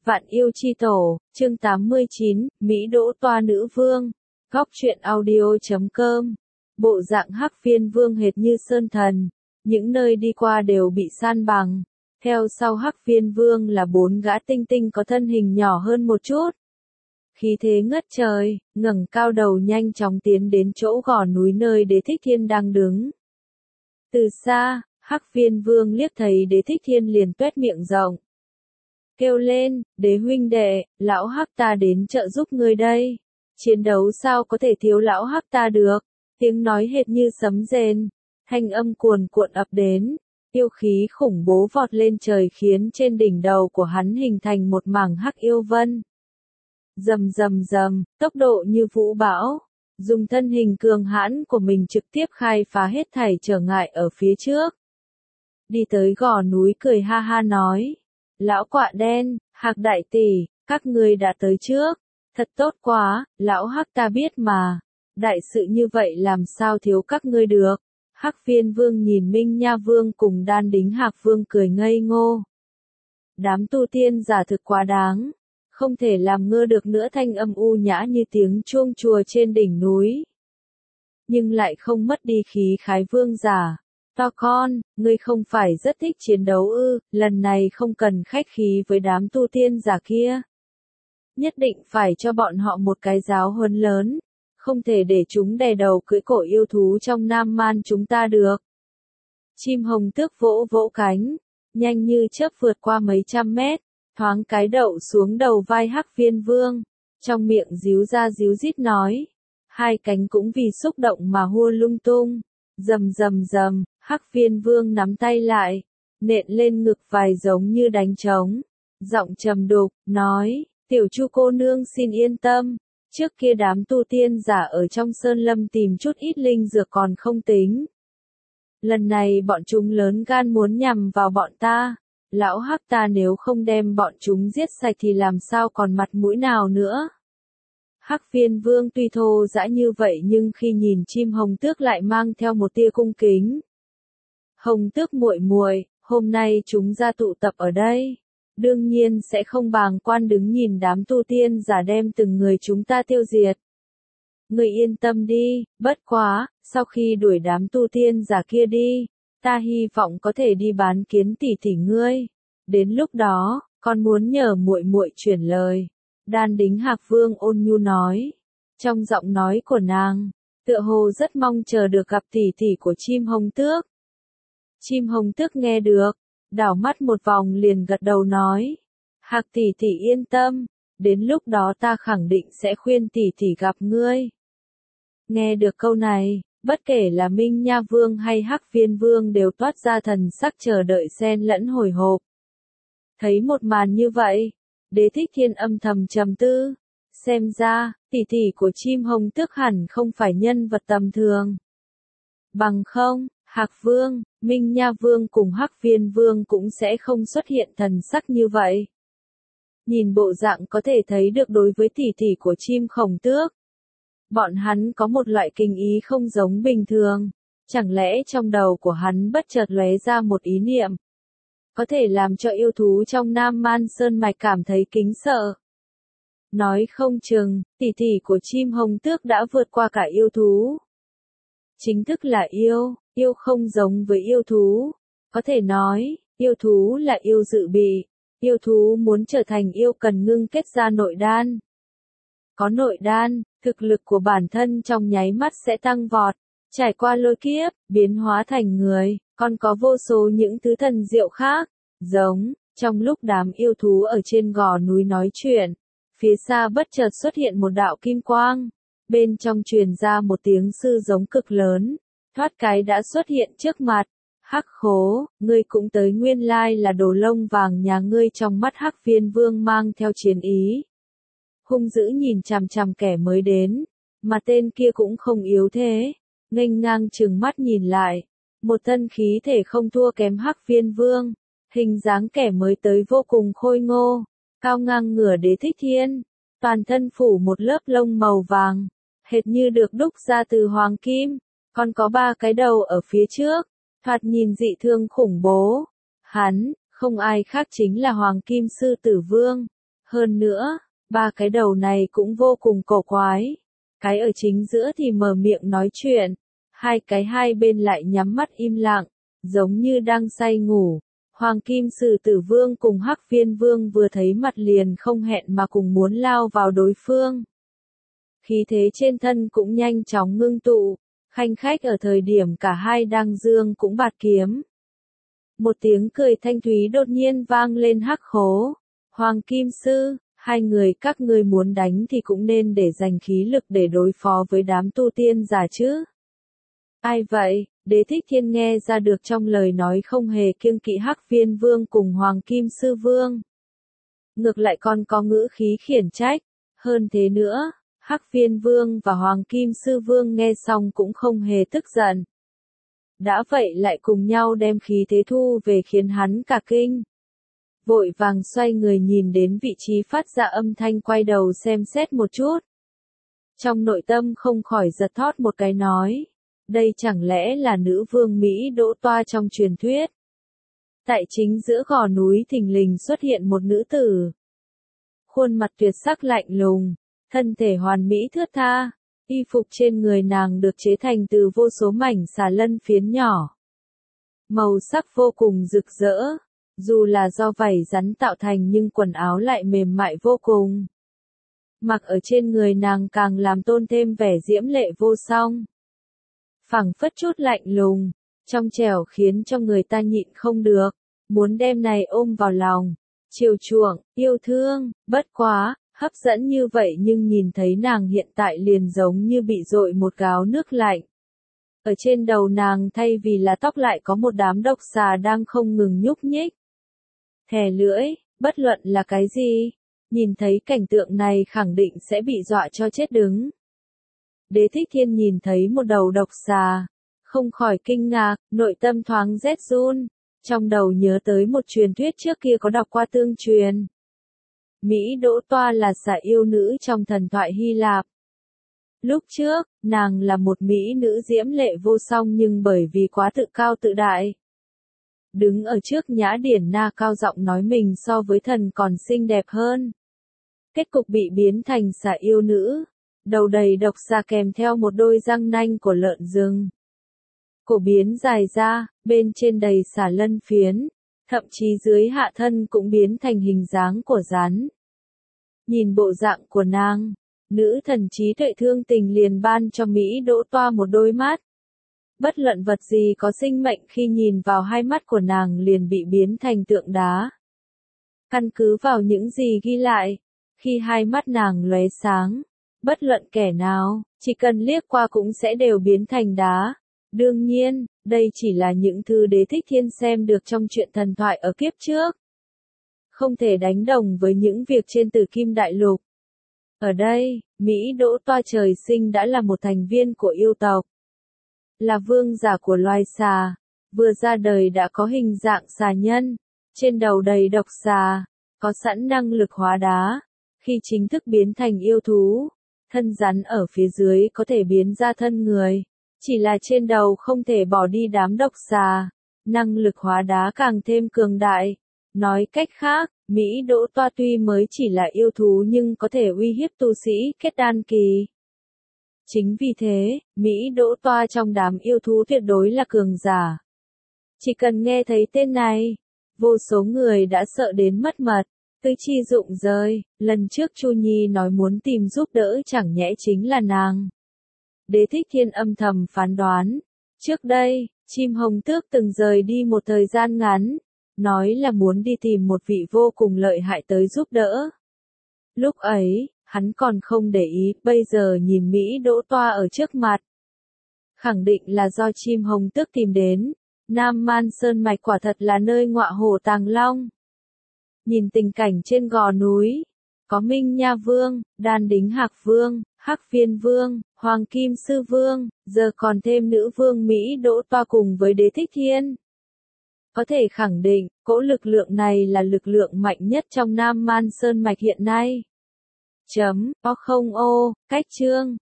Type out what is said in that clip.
Vạn yêu chi tổ, chương 89, Mỹ đỗ toa nữ vương. Góc truyện audio.com. Bộ dạng Hắc Viên Vương hệt như sơn thần, những nơi đi qua đều bị san bằng. Theo sau Hắc Viên Vương là 4 gã tinh tinh có thân hình nhỏ hơn một chút. Khí thế ngất trời, ngẩng cao đầu nhanh chóng tiến đến chỗ gò núi nơi Đế Thích Thiên đang đứng. Từ xa, Hắc Viên Vương liếc thấy Đế Thích Thiên liền tuét miệng rộng. Kêu lên, Đế huynh đệ, lão Hắc ta đến trợ giúp ngươi đây. Chiến đấu sao có thể thiếu lão Hắc ta được, tiếng nói hệt như sấm rền, thanh âm cuồn cuộn ập đến, yêu khí khủng bố vọt lên trời khiến trên đỉnh đầu của hắn hình thành một mảng hắc yêu vân. Rầm rầm rầm, tốc độ như vũ bão, dùng thân hình cường hãn của mình trực tiếp khai phá hết thảy trở ngại ở phía trước. Đi tới gò núi cười ha ha nói. Lão quạ đen, Hạc đại tỷ, các ngươi đã tới trước. Thật tốt quá, lão Hắc ta biết mà. Đại sự như vậy làm sao thiếu các ngươi được. Hắc Viên Vương nhìn Minh Nha Vương cùng Đan Đính Hạc Vương cười ngây ngô. Đám tu tiên giả thực quá đáng. Không thể làm ngơ được nữa, thanh âm u nhã như tiếng chuông chùa trên đỉnh núi. Nhưng lại không mất đi khí khái vương giả. To con, ngươi không phải rất thích chiến đấu ư, lần này không cần khách khí với đám tu tiên giả kia. Nhất định phải cho bọn họ một cái giáo huấn lớn, không thể để chúng đè đầu cưỡi cổ yêu thú trong Nam Man chúng ta được. Chim hồng tước vỗ vỗ cánh, nhanh như chớp vượt qua mấy trăm mét, thoáng cái đậu xuống đầu vai Hắc Viên Vương, trong miệng díu ra díu dít nói, hai cánh cũng vì xúc động mà hua lung tung, rầm rầm rầm. Hắc Viên Vương nắm tay lại, nện lên ngực vài giống như đánh trống, giọng trầm đục, nói, tiểu Chu cô nương xin yên tâm, trước kia đám tu tiên giả ở trong sơn lâm tìm chút ít linh dược còn không tính. Lần này bọn chúng lớn gan muốn nhằm vào bọn ta, lão Hắc ta nếu không đem bọn chúng giết sạch thì làm sao còn mặt mũi nào nữa. Hắc Viên Vương tuy thô dã như vậy nhưng khi nhìn chim hồng tước lại mang theo một tia cung kính. Hồng tước muội muội, hôm nay chúng ra tụ tập ở đây, đương nhiên sẽ không bàng quan đứng nhìn đám tu tiên giả đem từng người chúng ta tiêu diệt. Ngươi yên tâm đi, bất quá, sau khi đuổi đám tu tiên giả kia đi, ta hy vọng có thể đi bán kiến tỷ tỷ ngươi. Đến lúc đó, con muốn nhờ muội muội chuyển lời. Đan Đính Hạc Vương ôn nhu nói, trong giọng nói của nàng, tựa hồ rất mong chờ được gặp tỷ tỷ của chim hồng tước. Chim hồng tước nghe được, đảo mắt một vòng liền gật đầu nói, Hạc tỷ tỷ yên tâm, đến lúc đó ta khẳng định sẽ khuyên tỷ tỷ gặp ngươi. Nghe được câu này, bất kể là Minh Nha Vương hay Hắc Viên Vương đều toát ra thần sắc chờ đợi xen lẫn hồi hộp. Thấy một màn như vậy, Đế Thích Thiên âm thầm trầm tư, xem ra, tỷ tỷ của chim hồng tước hẳn không phải nhân vật tầm thường. Bằng không, Hạc Vương, Minh Nha Vương cùng Hắc Viên Vương cũng sẽ không xuất hiện thần sắc như vậy. Nhìn bộ dạng có thể thấy được đối với tỷ tỷ của chim hồng tước, bọn hắn có một loại kinh ý không giống bình thường, chẳng lẽ trong đầu của hắn bất chợt lóe ra một ý niệm, có thể làm cho yêu thú trong Nam Man Sơn Mạch cảm thấy kính sợ. Nói không chừng, tỷ tỷ của chim hồng tước đã vượt qua cả yêu thú. Chính thức là yêu, yêu không giống với yêu thú. Có thể nói, yêu thú là yêu dự bị. Yêu thú muốn trở thành yêu cần ngưng kết ra nội đan. Có nội đan, thực lực của bản thân trong nháy mắt sẽ tăng vọt. Trải qua lôi kiếp, biến hóa thành người, còn có vô số những thứ thần diệu khác. Giống, trong lúc đám yêu thú ở trên gò núi nói chuyện, phía xa bất chợt xuất hiện một đạo kim quang. Bên trong truyền ra một tiếng sư giống cực lớn, thoát cái đã xuất hiện trước mặt. Hắc khố, ngươi cũng tới, nguyên lai là đồ lông vàng nhà ngươi. Trong mắt Hắc Viên Vương mang theo chiến ý. Hung dữ nhìn chằm chằm kẻ mới đến, mà tên kia cũng không yếu thế, nghênh ngang trừng mắt nhìn lại, một thân khí thể không thua kém Hắc Viên Vương, hình dáng kẻ mới tới vô cùng khôi ngô, cao ngang ngửa Đế Thích Thiên, toàn thân phủ một lớp lông màu vàng, hệt như được đúc ra từ hoàng kim, còn có 3 cái đầu ở phía trước, thoạt nhìn dị thương khủng bố. Hắn, không ai khác chính là Hoàng Kim Sư Tử Vương, Hơn nữa, ba cái đầu này cũng vô cùng cổ quái. Cái ở chính giữa thì mở miệng nói chuyện, hai cái hai bên lại nhắm mắt im lặng, giống như đang say ngủ. Hoàng Kim Sử Tử Vương cùng Hắc Viên Vương vừa thấy mặt liền không hẹn mà cùng muốn lao vào đối phương. Khí thế trên thân cũng nhanh chóng ngưng tụ, khanh khách ở thời điểm cả hai đang dương cũng bạt kiếm. Một tiếng cười thanh thúy đột nhiên vang lên hắc khố. Hoàng Kim Sư, hai người các ngươi muốn đánh thì cũng nên để dành khí lực để đối phó với đám tu tiên giả chứ. Ai vậy? Đế Thích Thiên nghe ra được trong lời nói không hề kiêng kỵ Hắc Viên Vương cùng Hoàng Kim Sư Vương. Ngược lại còn có ngữ khí khiển trách. Hơn thế nữa, Hắc Viên Vương và Hoàng Kim Sư Vương nghe xong cũng không hề tức giận. Đã vậy lại cùng nhau đem khí thế thu về khiến hắn cả kinh. Vội vàng xoay người nhìn đến vị trí phát ra âm thanh quay đầu xem xét một chút. Trong nội tâm không khỏi giật thót một cái nói. Đây chẳng lẽ là nữ vương Mỹ Đỗ Toa trong truyền thuyết? Tại chính giữa gò núi thình lình xuất hiện một nữ tử. Khuôn mặt tuyệt sắc lạnh lùng, thân thể hoàn mỹ thướt tha, y phục trên người nàng được chế thành từ vô số mảnh xà lân phiến nhỏ. Màu sắc vô cùng rực rỡ, dù là do vảy rắn tạo thành nhưng quần áo lại mềm mại vô cùng. Mặc ở trên người nàng càng làm tôn thêm vẻ diễm lệ vô song. Phảng phất chút lạnh lùng, trong trẻo khiến cho người ta nhịn không được, muốn đem này ôm vào lòng, chiều chuộng, yêu thương, bất quá, hấp dẫn như vậy nhưng nhìn thấy nàng hiện tại liền giống như bị dội một gáo nước lạnh. Ở trên đầu nàng thay vì là tóc lại có một đám độc xà đang không ngừng nhúc nhích. Thè lưỡi, bất luận là cái gì, nhìn thấy cảnh tượng này khẳng định sẽ bị dọa cho chết đứng. Đế Thích Thiên nhìn thấy một đầu độc xà, không khỏi kinh ngạc, nội tâm thoáng rét run, trong đầu nhớ tới một truyền thuyết trước kia có đọc qua tương truyền. Mỹ Đỗ Toa là xà yêu nữ trong thần thoại Hy Lạp. Lúc trước, nàng là một mỹ nữ diễm lệ vô song nhưng bởi vì quá tự cao tự đại. Đứng ở trước nhã điển na cao giọng nói mình so với thần còn xinh đẹp hơn. Kết cục bị biến thành xà yêu nữ. Đầu đầy độc xà kèm theo một đôi răng nanh của lợn rừng. Cổ biến dài ra, bên trên đầy xà lân phiến, thậm chí dưới hạ thân cũng biến thành hình dáng của rắn. Nhìn bộ dạng của nàng, nữ thần trí tuệ thương tình liền ban cho Mỹ Đỗ Toa một đôi mắt. Bất luận vật gì có sinh mệnh khi nhìn vào hai mắt của nàng liền bị biến thành tượng đá. Căn cứ vào những gì ghi lại, khi hai mắt nàng lóe sáng, bất luận kẻ nào, chỉ cần liếc qua cũng sẽ đều biến thành đá. Đương nhiên, đây chỉ là những thứ Đế Thích Thiên xem được trong truyện thần thoại ở kiếp trước. Không thể đánh đồng với những việc trên Tử Kim Đại Lục. Ở đây, Mỹ Đỗ Toa trời sinh đã là một thành viên của yêu tộc. Là vương giả của loài xà, vừa ra đời đã có hình dạng xà nhân, trên đầu đầy độc xà, có sẵn năng lực hóa đá. Khi chính thức biến thành yêu thú, thân rắn ở phía dưới có thể biến ra thân người, chỉ là trên đầu không thể bỏ đi đám độc xà, năng lực hóa đá càng thêm cường đại. Nói cách khác, Mỹ Đỗ Toa tuy mới chỉ là yêu thú nhưng có thể uy hiếp tu sĩ kết đan kỳ. Chính vì thế, Mỹ Đỗ Toa trong đám yêu thú tuyệt đối là cường giả. Chỉ cần nghe thấy tên này, vô số người đã sợ đến mất mật. Tư chi dụng rơi, lần trước Chu Nhi nói muốn tìm giúp đỡ chẳng nhẽ chính là nàng. Đế Thích Thiên âm thầm phán đoán. Trước đây, chim hồng tước từng rời đi một thời gian ngắn, nói là muốn đi tìm một vị vô cùng lợi hại tới giúp đỡ. Lúc ấy, hắn còn không để ý, bây giờ nhìn Mỹ Đỗ Toa ở trước mặt. Khẳng định là do chim hồng tước tìm đến, Nam Man Sơn Mạch quả thật là nơi ngọa hổ tàng long. Nhìn tình cảnh trên gò núi, có Minh Nha Vương, Đan Đính Hạc Vương, Hắc Viên Vương, Hoàng Kim Sư Vương, giờ còn thêm nữ vương Mỹ Đỗ Toa cùng với Đế Thích Thiên. Có thể khẳng định, cỗ lực lượng này là lực lượng mạnh nhất trong Nam Man Sơn Mạch hiện nay. O không ô, cách chương.